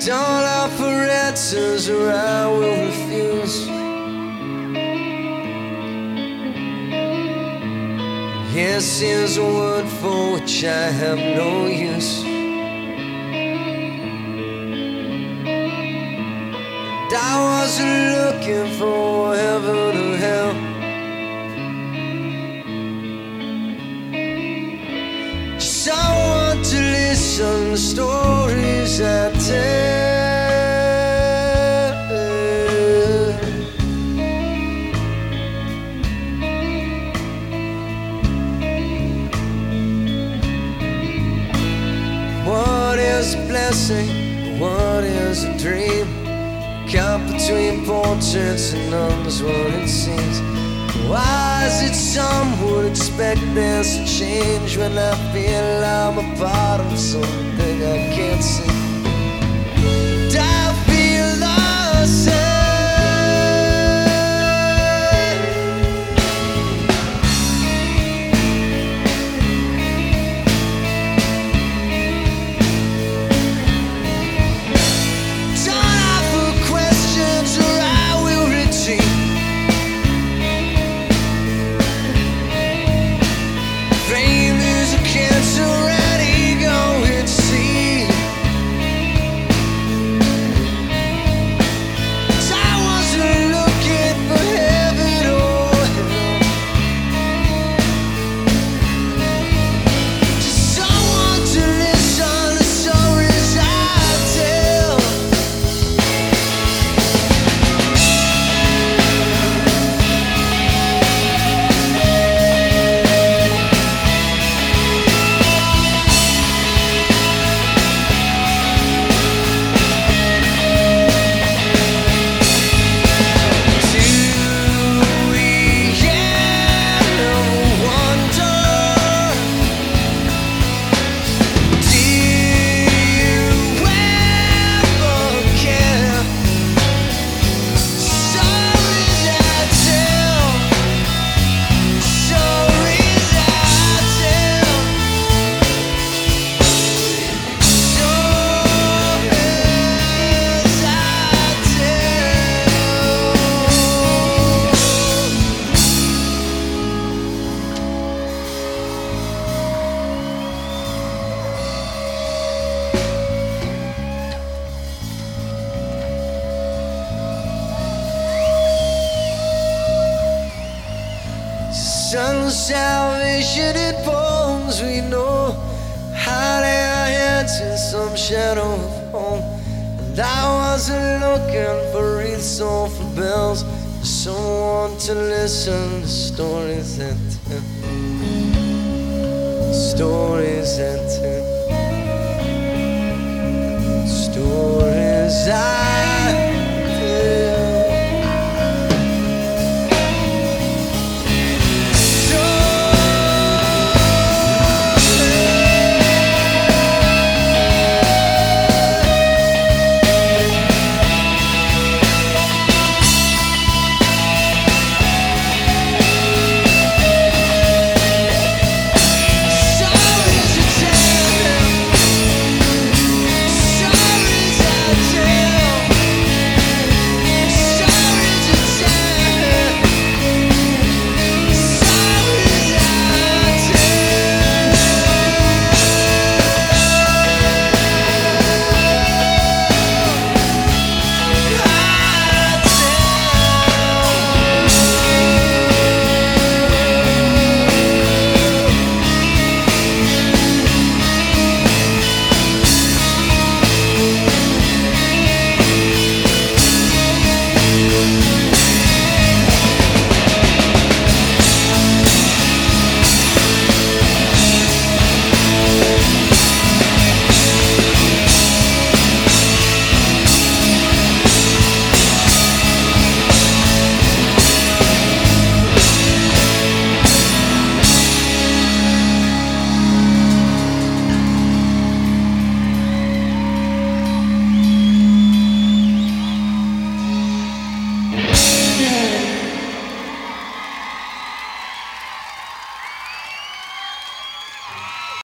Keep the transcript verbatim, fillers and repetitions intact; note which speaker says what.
Speaker 1: Don't offer answers or I will refuse. Yes is a word for which I have no use. And I wasn't looking for heaven or hell. Just someone to listen to stories I tell. What is a blessing? What is a dream? Caught between portraits and numbers, what it seems. Why is it some would expect there's a change when I feel I'm a part of something I can't see? And I feel the same. Son of salvation in bones, we know. Hiding our heads in some shadow of home. And I wasn't looking for wreaths or for bells, for someone to listen to stories that tell. Stories that tell. Stories I